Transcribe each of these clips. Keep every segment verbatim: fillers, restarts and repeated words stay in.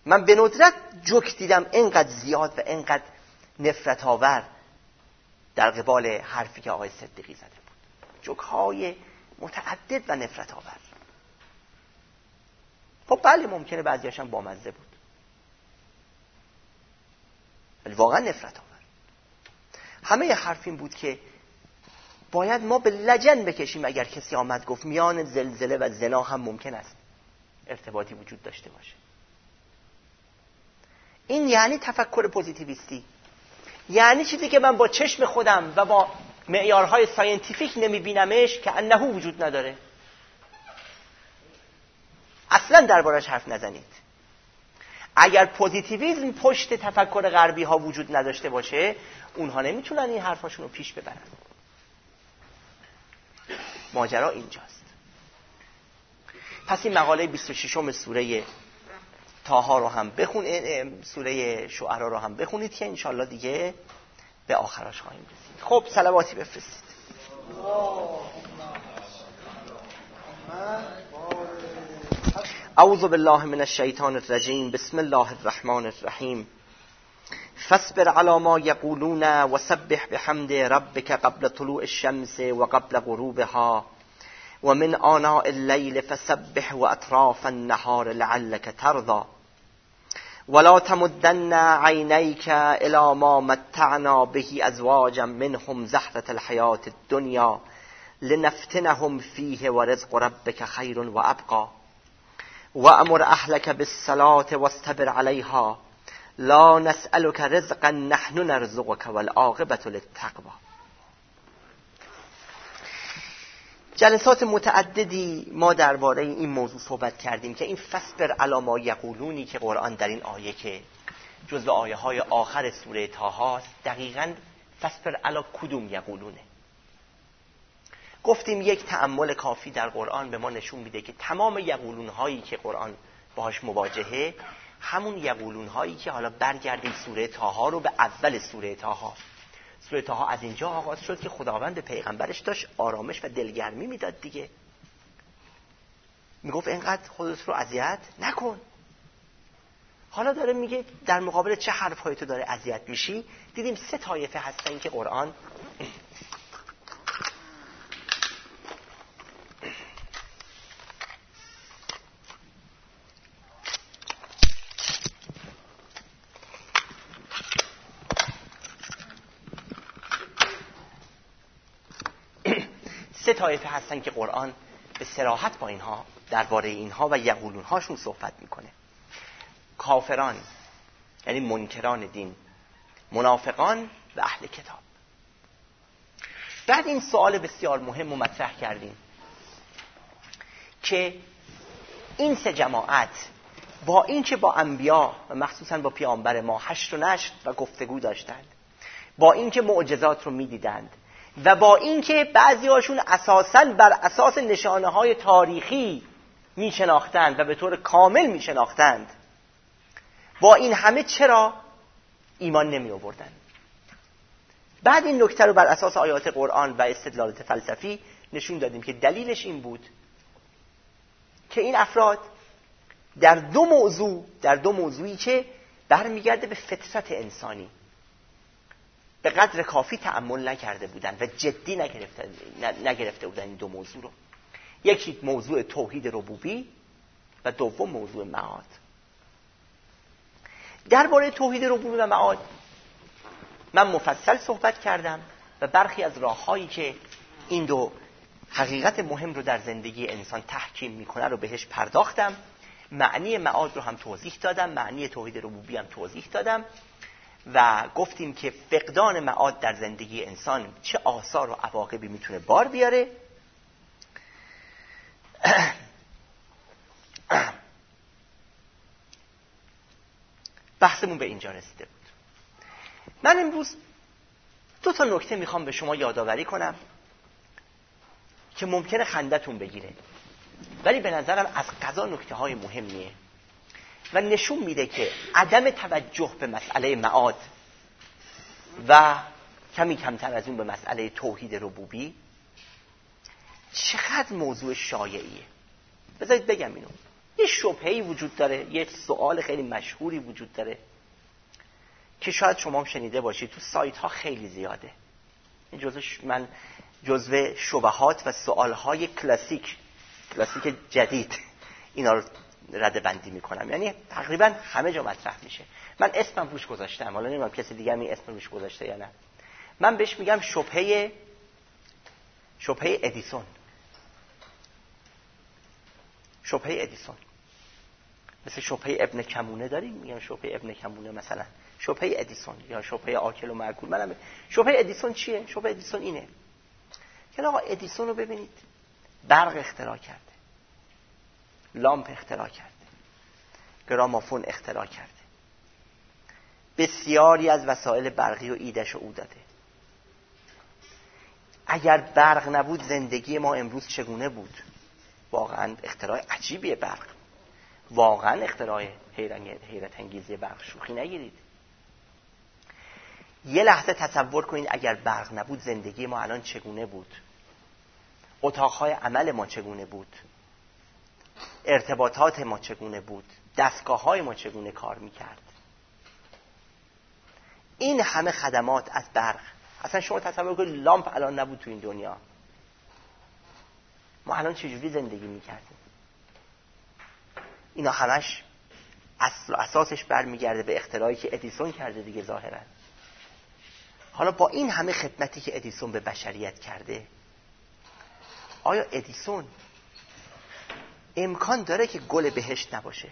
من به ندرت جوک دیدم اینقدر زیاد و اینقدر نفرت آور در قبال حرفی که آقای صدیقی زده بود. جوک های متعدد و نفرت آور. خب بله ممکنه بعضیش هم بامزه بود، ولی واقعا نفرت آور. همه حرف این بود که باید ما به لجن بکشیم اگر کسی آمد گفت میان زلزله و زنا هم ممکن است ارتباطی وجود داشته باشه. این یعنی تفکر پوزیتیویستی، یعنی چیزی که من با چشم خودم و با معیارهای ساینتیفیک نمیبینمش که انه وجود نداره. اصلا دربارش حرف نزنید. اگر پوزیتیویسم پشت تفکر غربی ها وجود نداشته باشه، اونها نمیتونن این حرفاشون رو پیش ببرن. ماجرا اینجاست. پس این مقاله بیست و ششم سوره طه رو هم بخونید، سوره شعرا رو هم بخونید که انشالله دیگه به آخرش خواهیم رسید. خب صلواتی بفرستید. اعوذ بالله من الشیطان الرجیم. بسم الله الرحمن الرحیم. فاصبر على ما یقولون وسبح بحمد ربک قبل طلوع الشمس وقبل غروبها ومن آناء الليل فسبح واطراف النهار لعلك ترضى ولا تمدن عينيك الى ما متعنا به ازواجا منهم زهرة الحياة الدنيا لنفتنهم فيه ورزق ربك خير وابقى وامر اهلك بالصلاة واستبر عليها لا نسألك رزقا نحن نرزقك والعاقبة للتقوى. جلسات متعددی ما درباره این موضوع صحبت کردیم که این فصبر علی ما یقولونی که قرآن در این آیه که جزو آیه های آخر سوره طه هاست، دقیقاً فصبر علی کدوم یقولونه. گفتیم یک تأمل کافی در قرآن به ما نشون میده که تمام یقولون هایی که قرآن باهاش مواجهه همون یقولون هایی که حالا برگردیم سوره طه ها رو به اول سوره طه ها. سوره طه از اینجا آغاز شد که خداوند به پیغمبرش داشت آرامش و دلگرمی میداد دیگه. میگفت اینقدر خودت رو اذیت نکن. حالا داره میگه در مقابل چه حرفایی تو داره اذیت میشی. دیدیم سه طایفه هستن که قرآن سه طایفه هستن که قرآن به صراحت با اینها درباره اینها و یقولون هاشون صحبت میکنه. کافران یعنی منکران دین، منافقان و اهل کتاب. بعد این سوال بسیار مهم رو مطرح کردیم که این سه جماعت با اینکه با انبیا و مخصوصا با پیامبر ما حشر و نشر و گفتگو داشتند، با اینکه معجزات رو میدیدند و با اینکه بعضی هاشون اساساً بر اساس نشانه های تاریخی میشناختند و به طور کامل میشناختند، با این همه چرا ایمان نمی آوردند؟ بعد این نکته رو بر اساس آیات قرآن و استدلالات فلسفی نشون دادیم که دلیلش این بود که این افراد در دو موضوع در دو موضوعی که برمیگرده به فطرت انسانی به قدر کافی تأمل نکرده بودن و جدی نگرفته, نگرفته بودن این دو موضوع رو. یکی موضوع توحید ربوبی و دوم موضوع معاد. درباره توحید ربوبی و معاد من مفصل صحبت کردم و برخی از راه‌هایی که این دو حقیقت مهم رو در زندگی انسان تحکیم میکنه رو بهش پرداختم. معنی معاد رو هم توضیح دادم، معنی توحید ربوبی هم توضیح دادم و گفتیم که فقدان معاد در زندگی انسان چه آثار و عواقبی میتونه بار بیاره. بحثمون به اینجا رسیده بود. من امروز دو تا نکته میخوام به شما یادآوری کنم که ممکنه خندتون بگیره، ولی به نظرم از قضا نکته های مهمیه و نشون میده که عدم توجه به مسئله معاد و کمی کمتر از اون به مسئله توحید ربوبی چقدر موضوع شایعیه. بذارید بگم اینو. یه شبهه‌ای وجود داره، یه سوال خیلی مشهوری وجود داره که شاید شما هم شنیده باشید، تو سایت ها خیلی زیاده. جزو من جزو شبهات و سوالهای کلاسیک کلاسیک جدید اینا رو رده بندی میکنم، یعنی تقریبا همه جا مطرح میشه. من اسمم روش گذاشتم، حالا نمیدونم کسی دیگه هم این اسم روش گذاشته یا نه. من بهش میگم شبهه شبهه ادیسون. شبهه ادیسون مثل شبهه ابن کمونه داریم، میگم شبهه ابن کمونه مثلا، شبهه ادیسون یا شبهه آکل و معکول. منم شبهه ادیسون چیه؟ شبهه ادیسون اینه که آقا ادیسون رو ببینید، برق اختراع کرده، لامپ اختراع کرده، گرامافون اختراع کرده، بسیاری از وسایل برقی و ایده‌شو او داده. اگر برق نبود زندگی ما امروز چگونه بود؟ واقعا اختراع عجیبیه برق، واقعا اختراع حیرت انگیزی برق، شوخی نگیرید. یه لحظه تصور کنید اگر برق نبود زندگی ما الان چگونه بود؟ اتاقهای عمل ما چگونه بود؟ ارتباطات ما چگونه بود؟ دستگاه‌های ما چگونه کار میکرد؟ این همه خدمات از برق. اصلا شما تصور کنید لامپ الان نبود تو این دنیا، ما الان چجوری زندگی میکردیم؟ اینا همش اصل و اساسش برمیگرده به اختراعی که ادیسون کرده دیگه ظاهرا. حالا با این همه خدمتی که ادیسون به بشریت کرده، آیا ادیسون امکان داره که گل بهشت نباشه؟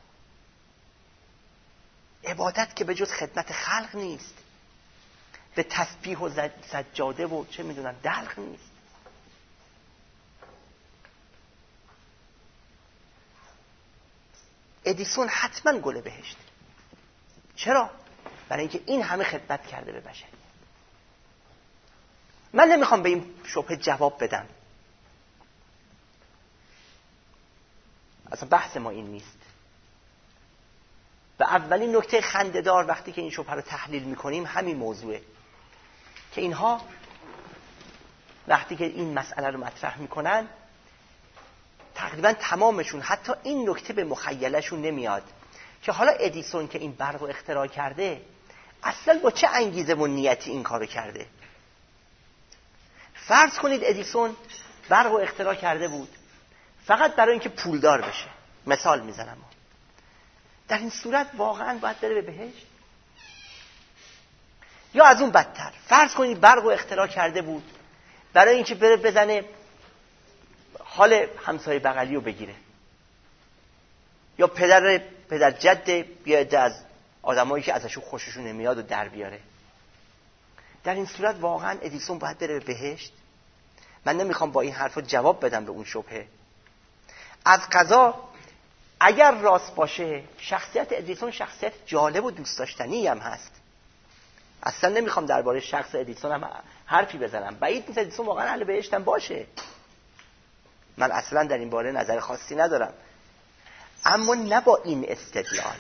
عبادت که به جز خدمت خلق نیست، به تسبیح و سجاده و چه میدونم دلق نیست. ادیسون حتما گل بهشت. چرا؟ برای اینکه این همه خدمت کرده به بشر. من نمیخوام به این شبهه جواب بدم، اصلا بحث ما این نیست. و اولین نکته خنده‌دار وقتی که این شبهه رو تحلیل میکنیم همین موضوعه که اینها وقتی که این مسئله رو مطرح میکنن تقریبا تمامشون حتی این نکته به مخیلشون نمیاد که حالا ادیسون که این برق رو اختراع کرده اصلا با چه انگیزه و نیتی این کارو کرده. فرض کنید ادیسون برق رو اختراع کرده بود فقط برای اینکه پولدار بشه، مثال میزنم، در این صورت واقعا باید بره به بهشت؟ یا از اون بدتر فرض کنید برق رو اختراع کرده بود برای اینکه بره بزنه حال همسایه بغلی رو بگیره، یا پدر پدر جد بیاد از آدمایی که ازشون خوششون نمیاد و در بیاره. در این صورت واقعا ادیسون باید بره به بهشت؟ من نمیخوام با این حرفا جواب بدم به اون شبهه. از قضا اگر راست باشه شخصیت ادیسون شخصیت جالب و دوست داشتنی هم هست. اصلا نمیخوام درباره شخص ادیسون هم حرفی بزنم، بعید نیست ادیسون واقعا اهل بهشت هم باشه، من اصلا در این باره نظر خاصی ندارم، اما نه با این استدلال.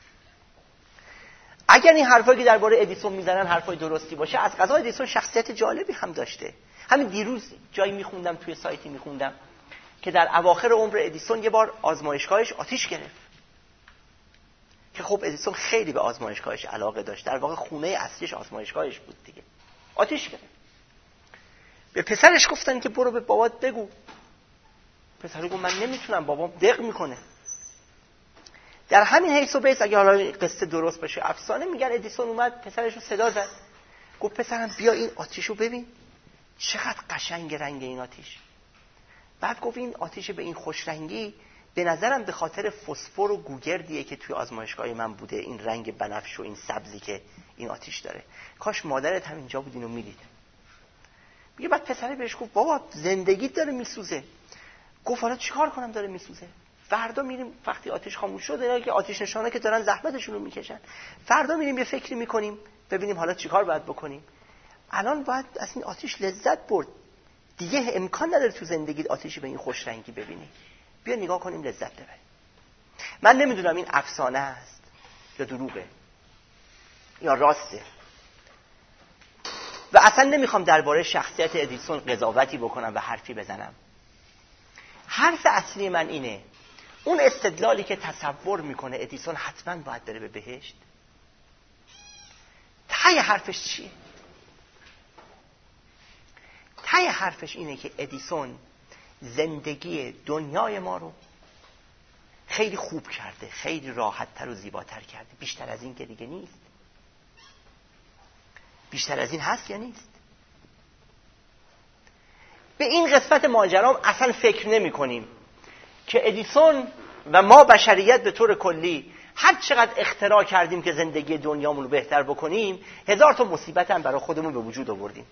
اگر این حرفایی که درباره ادیسون میزنن حرفای درستی باشه، از قضا ادیسون شخصیت جالبی هم داشته. همین دیروز جایی میخوندم، توی سایتی میخوندم که در اواخر عمر ادیسون یه بار آزمایشگاهش آتیش گرفت، که خب ادیسون خیلی به آزمایشگاهش علاقه داشت، در واقع خونه اصلیش آزمایشگاهش بود دیگه. آتیش گرفت. به پسرش گفتن که برو به بابات بگو. پسر گفت من نمیتونم، بابام دق میکنه. در همین حیث و بیس اگه حالا قصه درست باشه افسانه، میگن ادیسون اومد پسرش رو صدا زد، گفت پسرم بیا این آتیش رو ببین چقدر قشنگ رنگ این آتیش. بعد گفت این آتیش به این خوش رنگی به نظرم به خاطر فسفر و گوگردیه که توی آزمایشگاه من بوده، این رنگ بنفش و این سبزی که این آتیش داره، کاش مادرت هم اینجا بود اینو میدید. میگه بعد پسره بهش گفت بابا زندگیت داره میسوزه. گفت حالا چیکار کنم داره میسوزه؟ فردا میریم وقتی آتیش خاموش شد، اینا که آتیش نشانه که دارن زحمتشون رو میکشن، فردا میریم یه فکری میکنیم ببینیم حالا چیکار باید بکنیم. الان باید از این آتیش لذت برد دیگه، امکان نداره تو زندگیت آتیشی به این خوش رنگی ببینی، بیا نگاه کنیم لذت ببریم. من نمیدونم این افسانه است یا دروغه یا راسته، و اصلا نمیخوام درباره شخصیت ادیسون قضاوتی بکنم و حرفی بزنم. حرف اصلی من اینه اون استدلالی که تصور میکنه ادیسون حتما باید بره به بهشت، ته حرفش چیه؟ ته حرفش اینه که ادیسون زندگی دنیای ما رو خیلی خوب کرده، خیلی راحت‌تر و زیباتر کرده. بیشتر از این که دیگه نیست. بیشتر از این هست یا نیست؟ به این قسمت ماجرام اصلا فکر نمی کنیم که ادیسون و ما بشریت به طور کلی هر چقدر اختراع کردیم که زندگی دنیامون رو بهتر بکنیم، هزار تا مصیبت هم برای خودمون به وجود آوردیم.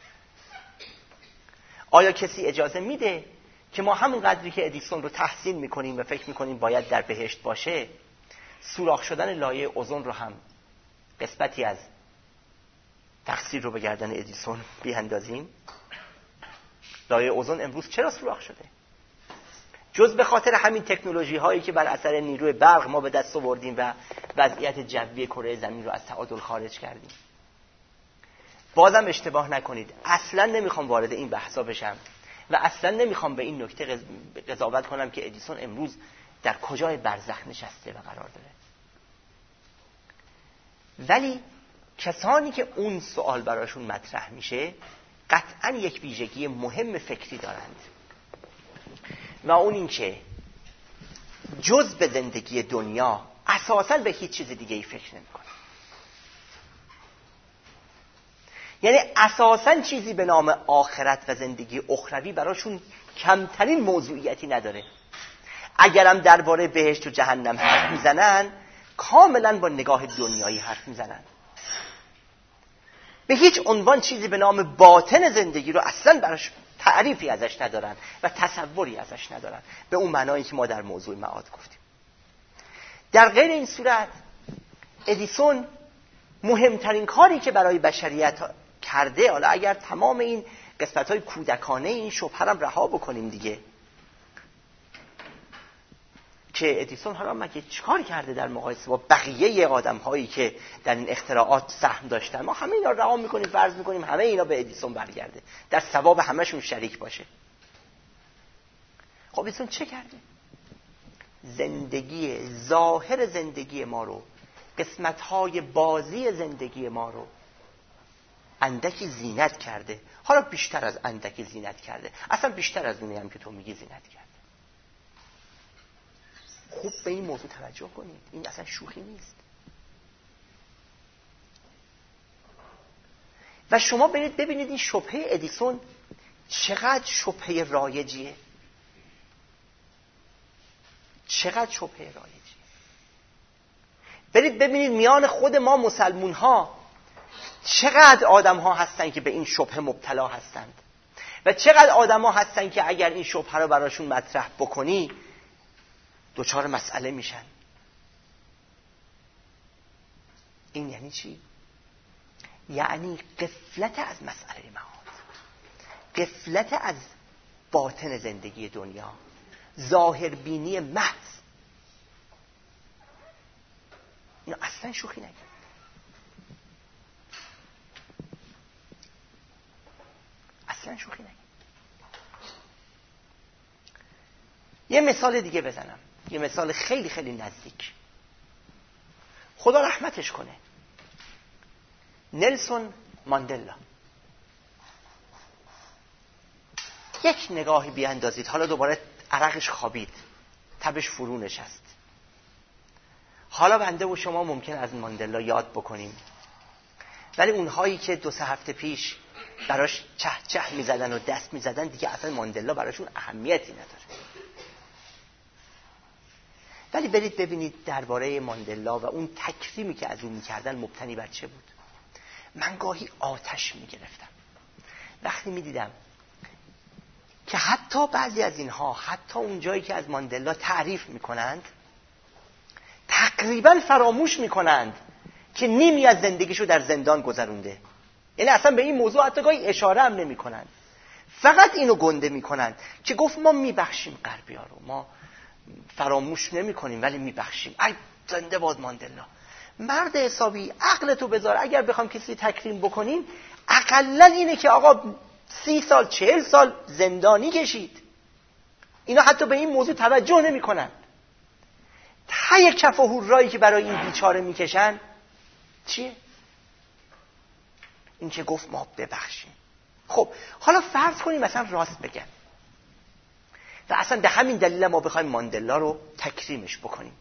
آیا کسی اجازه میده که ما همون قدری که ادیسون رو تحسین میکنیم و فکر میکنیم باید در بهشت باشه، سوراخ شدن لایه اوزون رو هم قسمتی از تقصیر رو به گردن ادیسون بیاندازیم؟ لایه اوزون امروز چرا سوراخ شده؟ جز به خاطر همین تکنولوژی هایی که بر اثر نیروی برق ما به دست آوردیم و وضعیت جوی کره زمین رو از تعادل خارج کردیم. بازم اشتباه نکنید، اصلا نمیخوام وارد این بحثا بشم و اصلا نمیخوام به این نکته قضاوت کنم که ادیسون امروز در کجای برزخ نشسته و قرار داره. ولی کسانی که اون سوال براشون مطرح میشه قطعا یک ویژگی مهم فکری دارند و اون این که جز به زندگی دنیا اساساً به هیچ چیز دیگه ای فکر نمی‌کنه. یعنی اساساً چیزی به نام آخرت و زندگی اخروی براشون کمترین موضوعیتی نداره. اگرم درباره بهشت و جهنم حرف میزنن کاملاً با نگاه دنیایی حرف میزنن. به هیچ عنوان چیزی به نام باطن زندگی رو اصلاً براش تعریفی ازش ندارن و تصوری ازش ندارن به اون معنایی که ما در موضوع معاد گفتیم. در غیر این صورت ادیسون مهمترین کاری که برای بشریت کرده، حالا اگر تمام این قسمت‌های کودکانه این شبهه هم رها بکنیم دیگه، که ادیسون حالا مگه چیکار کرده در مقایسه با بقیه آدم‌هایی که در این اختراعات سهم داشتن؟ ما همه اینا رو رها می‌کنیم، فرض می‌کنیم همه اینا به ادیسون برگرده، در ثواب همشون شریک باشه. خب ادیسون چه کرده؟ زندگی ظاهر زندگی ما رو، قسمت‌های بازی زندگی ما رو اندکی زینت کرده. حالا بیشتر از اندکی زینت کرده، اصلا بیشتر از اونی هم که تو میگی زینت کرده. خوب به این موضوع توجه کنید، این اصلا شوخی نیست. و شما برید ببینید این شبهه ادیسون چقدر شبهه رایجیه، چقدر شبهه رایجیه. برید ببینید میان خود ما مسلمون ها چقدر آدم ها هستن که به این شبهه مبتلا هستند و چقدر آدم ها هستن که اگر این شبهه رو براشون مطرح بکنی دوچار مسئله میشن. این یعنی چی؟ یعنی غفلت از مسئله معاد، غفلت از باطن زندگی دنیا، ظاهربینی محض. اینو اصلا شوخی نگید. اصلا شوخی نگید. یه مثال دیگه بزنم، یه مثال خیلی خیلی نزدیک. خدا رحمتش کنه، نلسون ماندلا. یک نگاهی بیاندازید، حالا دوباره عرقش خوابید، تبش فرو نشست. حالا بنده و شما ممکن از ماندلا یاد بکنیم، ولی اونهایی که دو سه هفته پیش براش چه چه میزدن و دست میزدن دیگه اصلا ماندلا براشون اهمیتی نداره. ولی برید ببینید درباره ماندلا و اون تکریمی که از اون میکردن مبتنی بر چه بود. من گاهی آتش میگرفتم وقتی میدیدم که حتی بعضی از اینها، حتی اون جایی که از ماندلا تعریف میکنند، تقریبا فراموش میکنند که نیمی از زندگیشو در زندان گذرونده. یعنی اصلا به این موضوع حتی گاهی اشاره هم نمیکنند، فقط اینو گنده میکنند که گفت ما میبخشیم غربی‌ها رو، ما فراموش نمی کنیم ولی میبخشیم. ای زنده باد ماندلا. مرد حسابی، عقلتو بذار، اگر بخوام کسی تکریم بکنیم اقلا اینه که آقا سی سال چهل سال زندانی کشید. اینا حتی به این موضوع توجه نمی کنن. ته کف و هورایی که برای این بیچاره میکشن چیه؟ این که گفت ما ببخشیم. خب حالا فرض کنیم مثلا راست بگن و اصلا به همین دلیل ما بخوایم ماندلا رو تکریمش بکنیم.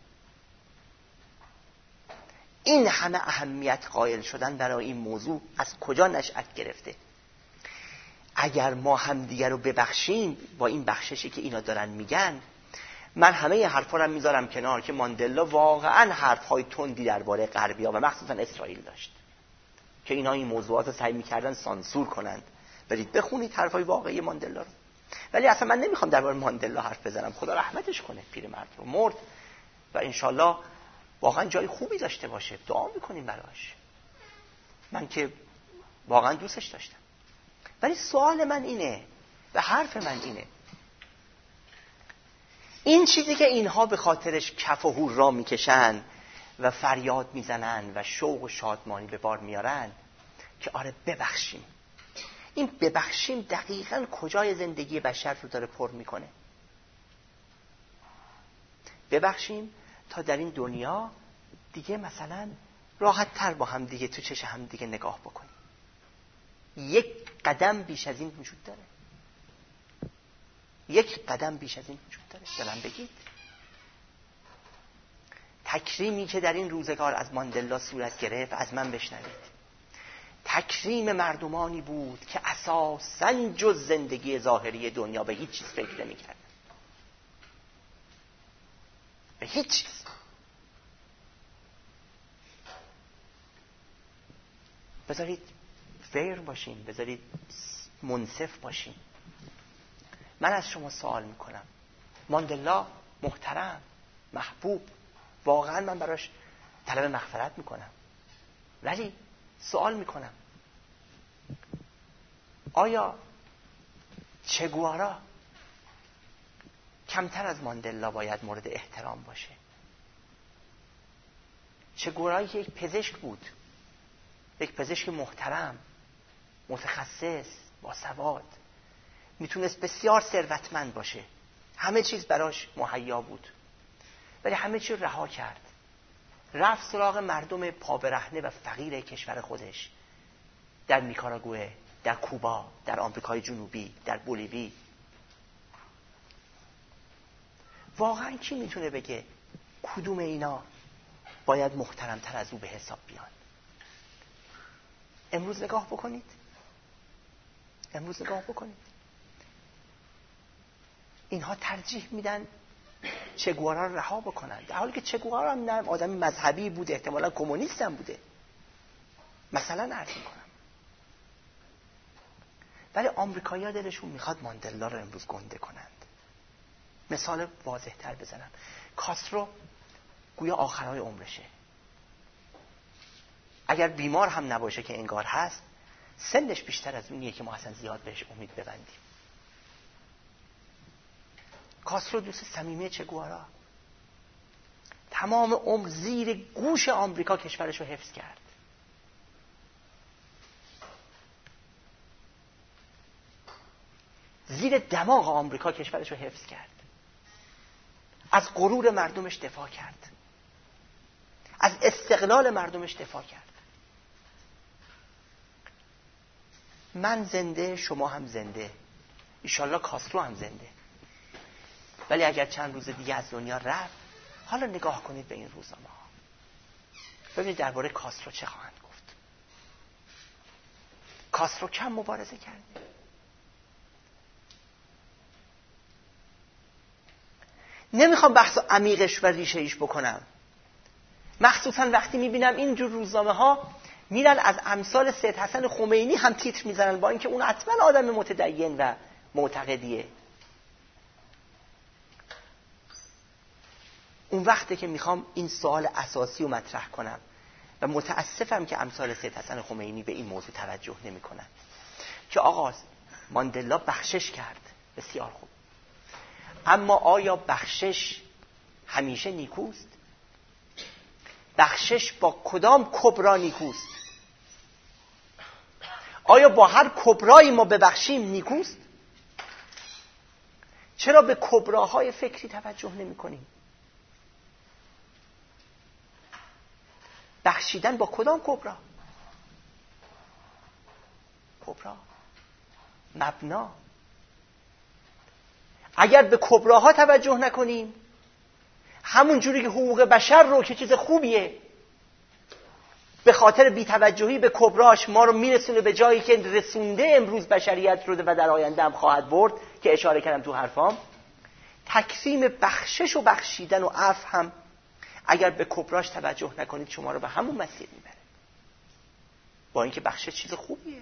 این همه اهمیت قائل شدن برای این موضوع از کجا نشأت گرفته؟ اگر ما هم دیگر رو ببخشیم با این بخششی که اینا دارن میگن، من همه حرفا رو میذارم کنار که ماندلا واقعا حرفهای تندی درباره غربی‌ها و مخصوصا اسرائیل داشت که اینا این موضوعات رو سعی میکردن سانسور کنند. برید بخونید حرفای واقعی ماندلا رو. ولی اصلا من نمیخوام درباره ماندلا حرف بزنم، خدا رحمتش کنه، پیرمرد رو مرد و انشالله واقعا جای خوبی داشته باشه، دعا میکنیم براش. من که واقعا دوستش داشتم. ولی سوال من اینه و حرف من اینه، این چیزی که اینها به خاطرش کف و هورا میکشن و فریاد میزنن و شوق و شادمانی به بار میارن که آره ببخشیم، این ببخشیم دقیقاً کجای زندگی بشر رو داره پر میکنه؟ ببخشیم تا در این دنیا دیگه مثلا راحت تر با هم دیگه تو چش هم دیگه نگاه بکنیم. یک قدم بیش از این وجود داره؟ یک قدم بیش از این وجود داره؟ به من بگید. تکریمی که در این روزگار از ماندلا صورت گرفت از من بشنوید. تکریم مردمانی بود که اساساً جز زندگی ظاهری دنیا به هیچ چیز فکر نمی‌کردن. به هیچ چیز. بذارید فیر باشین، بذارید منصف باشین. من از شما سوال میکنم، ماندلا محترم، محبوب، واقعا من براش طلب مغفرت میکنم، ولی سوال میکنم آیا چه گوارا کمتر از ماندلا باید مورد احترام باشه؟ چه گوارایی که یک پزشک بود، یک پزشک محترم، متخصص، با سواد، میتونست بسیار ثروتمند باشه، همه چیز براش مهیا بود، ولی همه چیز رها کرد، رفت سراغ مردم پابرهنه و فقیر کشور خودش، در نیکاراگوئه، در کوبا، در آمریکای جنوبی، در بولیوی. واقعا کی میتونه بگه کدوم اینا باید محترمتر از او به حساب بیان؟ امروز نگاه بکنید، امروز نگاه بکنید، اینها ترجیح میدن چه گوارا رو رها بکنن، در حالی که چه گوارا هم نه آدمی مذهبی بود، احتمالا کمونیست هم بوده، مثلا عرض میکنم. ولی آمریکایی‌ها دلشون میخواد ماندلا رو امروز گنده کنند. مثال واضح تر بزنم، کاسترو گویا آخرای عمرشه، اگر بیمار هم نباشه که انگار هست، سنش بیشتر از اونیه که ما اصلا زیاد بهش امید ببندیم. کاسترو دوست صمیمی چه گوارا، تمام عمر زیر گوش آمریکا کشورش رو حفظ کرد. زیر دماغ آمریکا کشورش رو حفظ کرد. از غرور مردمش دفاع کرد. از استقلال مردمش دفاع کرد. من زنده، شما هم زنده، ایشالله کاسترو هم زنده. ولی اگر چند روز دیگه از دنیا رفت، حالا نگاه کنید به این روزنامه ها، ببینید درباره کاسترو چه خواهند گفت. کاسترو کم مبارزه کرده؟ نمیخوام بحث عمیقش و ریشه ایش بکنم، مخصوصا وقتی میبینم اینجور روزنامه ها میرن از امثال سید حسن خمینی هم تیتر میزنن، با اینکه اون حتما آدم متدین و معتقدیه. اون وقته که میخوام این سوال اساسی رو مطرح کنم و متاسفم که امثال سید حسن خمینی به این موضوع توجه نمیکنن که آقا ماندلا بخشش کرد، بسیار خوب، اما آیا بخشش همیشه نیکوست؟ بخشش با کدام کبرا نیکوست؟ آیا با هر کبرایی ما ببخشیم نیکوست؟ چرا به کبراهای فکری توجه نمی کنیم؟ بخشیدن با کدام کبرا؟ کبرا مبنا. اگر به کبراها توجه نکنیم، همون جوری که حقوق بشر رو که چیز خوبیه به خاطر بی‌توجهی به کبراش ما رو میرسونه به جایی که رسونده امروز بشریت رو و در آینده هم خواهد برد که اشاره کردم تو حرفام، تکریم بخشش و بخشیدن و عفو هم اگر به کبراش توجه نکنید شما رو به همون مسیر میبره، با اینکه بخشش چیز خوبیه،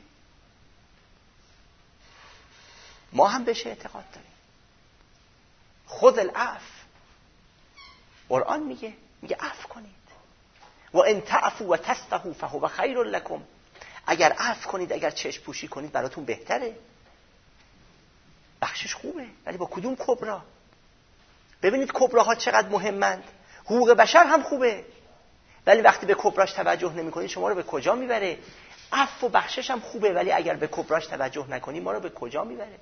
ما هم بهش اعتقاد داریم. خذ العفو، قرآن میگه میگه عفو کنید. و ان تعفوا و تصفحوا فهو خیر لکم، اگر عفو کنید، اگر چشم پوشی کنید براتون بهتره. بخشش خوبه، ولی با کدوم کبرا؟ ببینید کبراها چقدر مهمند. حقوق بشر هم خوبه، ولی وقتی به کبراش توجه نمی‌کنید شما رو به کجا میبره؟ عفو و بخشش هم خوبه، ولی اگر به کبراش توجه نکنید ما رو به کجا میبره؟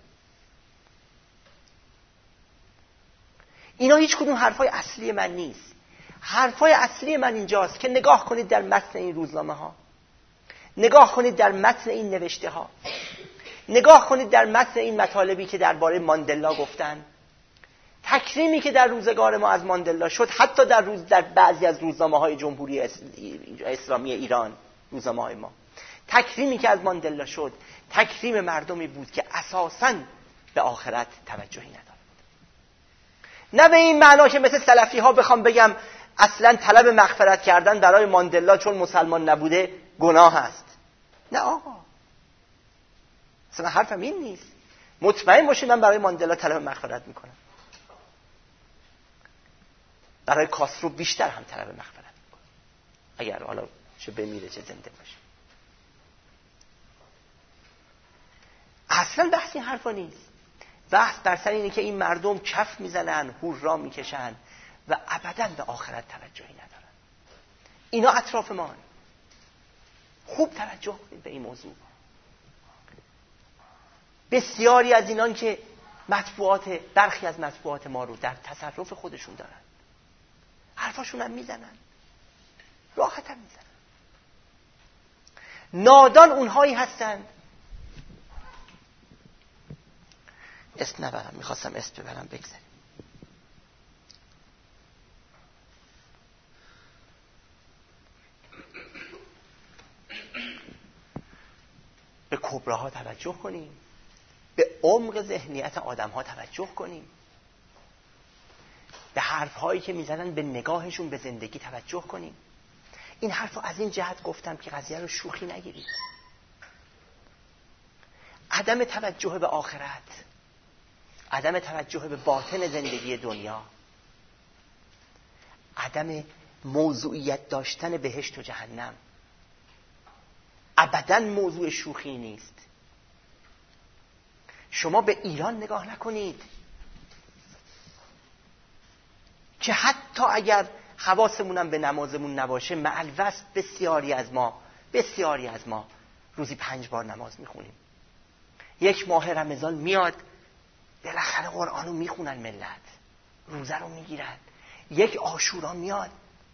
اینا هیچ کدوم حرفای اصلی من نیست. حرفای اصلی من اینجاست که نگاه کنید در متن این روزنامه ها، نگاه کنید در متن این نوشته ها، نگاه کنید در متن این مطالبی که درباره ماندلا گفتن، تکریمی که در روزگار ما از ماندلا شد، حتی در روز در بعضی از روزنامه های جمهوری اسلامی ایران، روزنامه های ما، تکریمی که از ماندلا شد تکریم مردمی بود که اساساً به آخرت توجهی ندارد. نه به این معنا که مثل سلفی ها بخوام بگم اصلا طلب مغفرت کردن برای ماندلا چون مسلمان نبوده گناه است. نه آقا، اصلا حرفم این نیست. مطمئن باشید من برای ماندلا طلب مغفرت میکنم، برای کاسترو بیشتر هم طلب مغفرت میکنم، اگر حالا چه بمیره چه زنده باشه. اصلا بحث این حرفا نیست. بحث بر سر اینه که این مردم کف میزنن، هورا میکشن و ابداً به آخرت توجهی ندارن. اینا اطراف ما هن. خوب توجه کنید به این موضوع. بسیاری از اینان که مطبوعات، برخی از مطبوعات ما رو در تصرف خودشون دارن، حرفاشون هم میزنن، راحت هم میزنن. نادان اونهایی هستند، اسم نبرم، میخواستم اسم ببرم بگذاریم، به کبراها توجه کنیم، به عمق ذهنیت آدمها توجه کنیم، به حرفهایی که میزنن به نگاهشون به زندگی توجه کنیم. این حرفو از این جهت گفتم که قضیه رو شوخی نگیرید. عدم توجه به آخرت، عدم توجه به باطن زندگی دنیا، عدم موضوعیت داشتن بهشت و جهنم ابداً موضوع شوخی نیست. شما به ایران نگاه نکنید که حتی اگر حواسمونم به نمازمون نباشه، معلوست بسیاری از ما بسیاری از ما روزی پنج بار نماز میخونیم. یک ماه رمضان میاد بالاخره قرآن رو میخونن، ملت روزه رو میگیرن. یک عاشورا میاد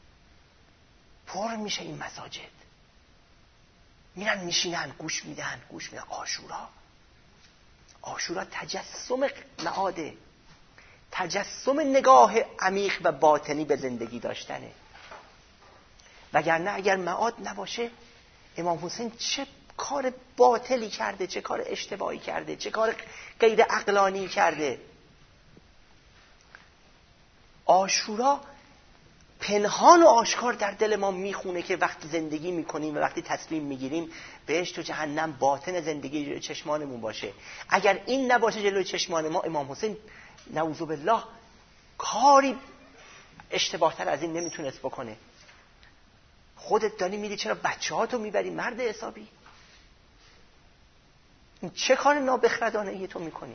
پر میشه این مساجد، میرن میشینن گوش میدن گوش میدن. عاشورا عاشورا تجسم معاده، تجسم نگاه عمیق و باطنی به زندگی داشتنه. وگرنه اگر معاد نباشه امام حسین چه کار باطلی کرده، چه کار اشتباهی کرده، چه کار غیر عقلانی کرده. عاشورا پنهان و آشکار در دل ما میخونه که وقتی زندگی میکنیم و وقتی تسلیم میگیریم بهشت و جهنم باطن زندگی جلوی چشمانمون باشه. اگر این نباشه جلوی چشمان ما، امام حسین نعوذ بالله کاری اشتباهتر از این نمیتونست بکنه. خودت داری میری چرا بچه هاتو میبری مرد حسابی؟ این چه کار نابخردانه ای تو میکنی؟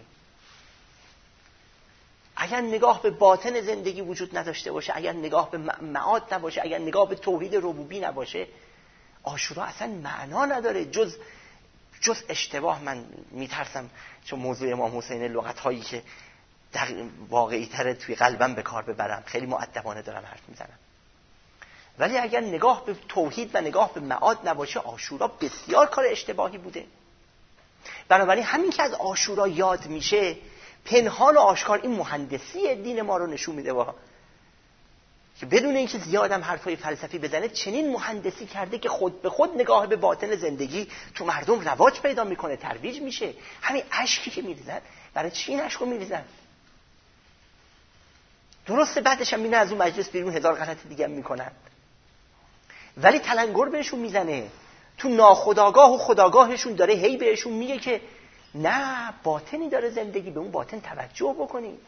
اگر نگاه به باطن زندگی وجود نداشته باشه، اگر نگاه به معاد نباشه، اگر نگاه به توحید ربوبی نباشه، عاشورا اصلا معنا نداره جز جز اشتباه. من میترسم چون موضوع امام حسین لغت هایی که واقعی تره توی قلبم به کار ببرم، خیلی مؤدبانه دارم حرف میزنم. ولی اگر نگاه به توحید و نگاه به معاد نباشه، عاشورا بسیار کار اشتباهی بوده. بنابراین همین که از عاشورا یاد میشه، پنهان و آشکار این مهندسی دین ما رو نشون میده، با که بدون اینکه زیادم حرفای فلسفی بزنه چنین مهندسی کرده که خود به خود نگاه به باطن زندگی تو مردم رواج پیدا میکنه، ترویج میشه. همین اشکی که میریزن، برای چی این اشکو میریزن؟ درسته بعدش هم میبینن از اون مجلس بیرون هزار غلط دیگه میکنن، ولی تلنگر بهشون میزنه. تو ناخودآگاه و خودآگاهشون داره هی بهشون میگه که نه، باطنی داره زندگی، به اون باطن توجه بکنید.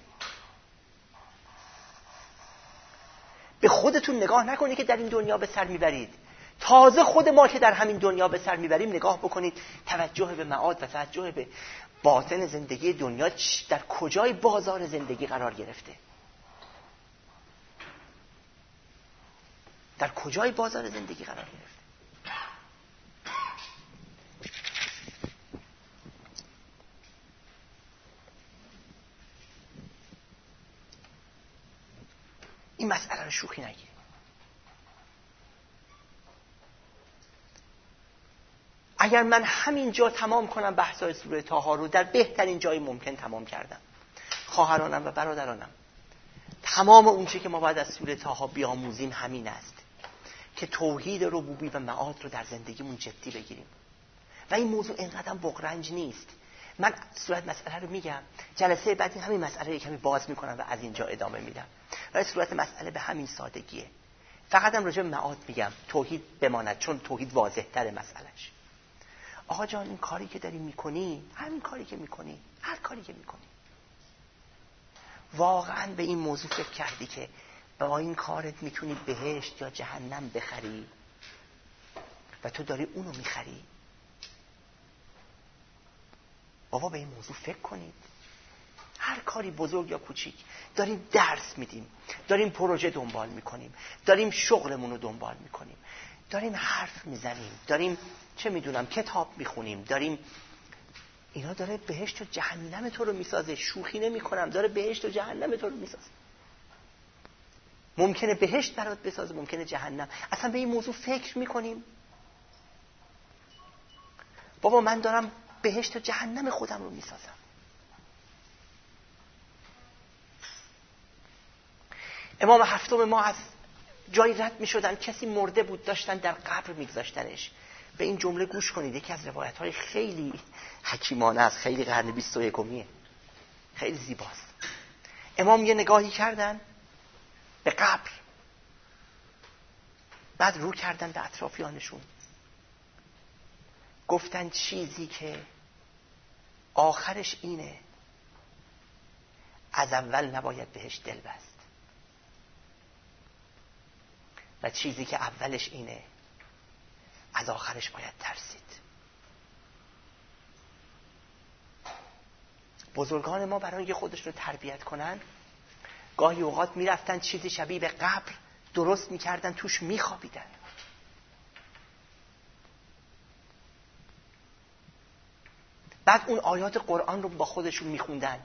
به خودتون نگاه نکنید که در این دنیا به سر میبرید. تازه خود ما که در همین دنیا به سر میبریم نگاه بکنید، توجه به معاد و توجه به باطن زندگی دنیا در کجای بازار زندگی قرار گرفته، در کجای بازار زندگی قرار گرفته. این مسئله رو شوخی نگیرید. اگر من همینجا تمام کنم بحث‌های سوره طه رو، در بهترین جای ممکن تمام کردم. خواهرانم و برادرانم، تمام اون چیزی که ما باید از سوره طه بیاموزیم همین است که توحید ربوبی و معاد رو در زندگیمون جدی بگیریم. و این موضوع اینقدر بغرنج نیست. من صورت مسئله رو میگم، جلسه بعدی همین مسئله رو کمی باز میکنم و از اینجا ادامه میدم. ولی صورت مسئله به همین سادگیه. فقط هم راجع به معاد میگم، توحید بماند، چون توحید واضح تر مسئلهش. آقا جان، این کاری که داری میکنی، همین کاری که میکنی، هر کاری که میکنی، واقعا به این موضوع فکر کردی که با این کارت میتونی بهشت یا جهنم بخری و تو داری اونو میخری؟ بابا به این موضوع فکر کنید. هر کاری بزرگ یا کوچیک داریم درس میدیم، داریم پروژه دنبال میکنیم، داریم شغلمون رو دنبال میکنیم، داریم حرف میزنیم، داریم چه میدونم کتاب میخونیم، داریم اینا داره بهشت و جهنم تو رو میسازه. شوخی نمیکنم، داره بهشت و جهنم تو رو میسازه. ممکنه بهشت برات بسازه، ممکنه جهنم. اصلا به این موضوع فکر میکنیم؟ بابا من دارم بهشت و جهنم خودم رو میسازم. امام هفتم ما از جایی رد میشدن، کسی مرده بود، داشتن در قبر میگذاشتنش. به این جمله گوش کنید، یکی از روایت‌های خیلی حکیمانه است، خیلی قرن بیست و یکمیه، خیلی زیباست. امام یه نگاهی کردن به قبر، بعد رو کردن به اطرافیانشون، گفتن چیزی که آخرش اینه، از اول نباید بهش دل بست، و چیزی که اولش اینه، از آخرش باید ترسید. بزرگان ما برای اینکه خودشون رو تربیت کنن، گاهی اوقات میرفتن چیزی شبیه به قبر درست میکردن، توش میخوابیدن. بعد اون آیات قرآن رو با خودشون میخوندن.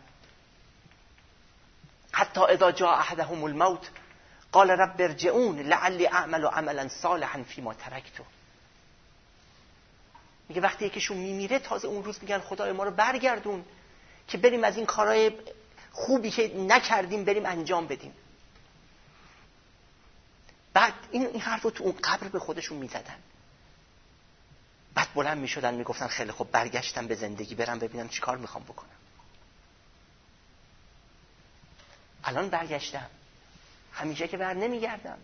حتی اذا جاء احدهم الموت قال رب ارجعون لعلی اعمل عملا صالحا فيما تركت. میگه وقتی یکیشون میمیره، تازه اون روز میگن خدای ما رو برگردون که بریم از این کارهای خوبی که نکردیم بریم انجام بدیم. بعد این این حرف رو تو اون قبر به خودشون میزدن. بعد بلند میشدن میگفتن خیلی خب برگشتم به زندگی، برم ببینم چی کار میخوام بکنم. الان برگشتم، همیشه که بر نمیگردم.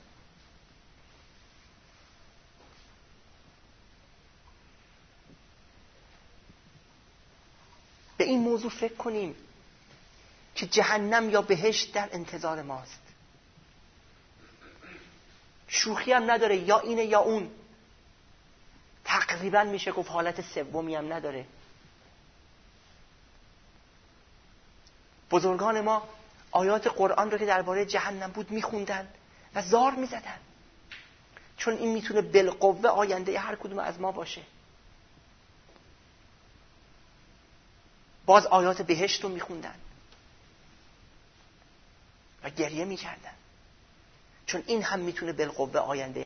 به این موضوع فکر کنیم که جهنم یا بهشت در انتظار ماست. شوخی هم نداره، یا اینه یا اون. تقریبا میشه گفت حالت سومی هم نداره. بزرگان ما آیات قرآن رو که درباره جهنم بود میخوندن و زار میزدن، چون این میتونه بالقوه آینده هر کدوم از ما باشه. باز آیات بهشت رو میخوندن و گریه میکردن، چون این هم میتونه بالقوه آینده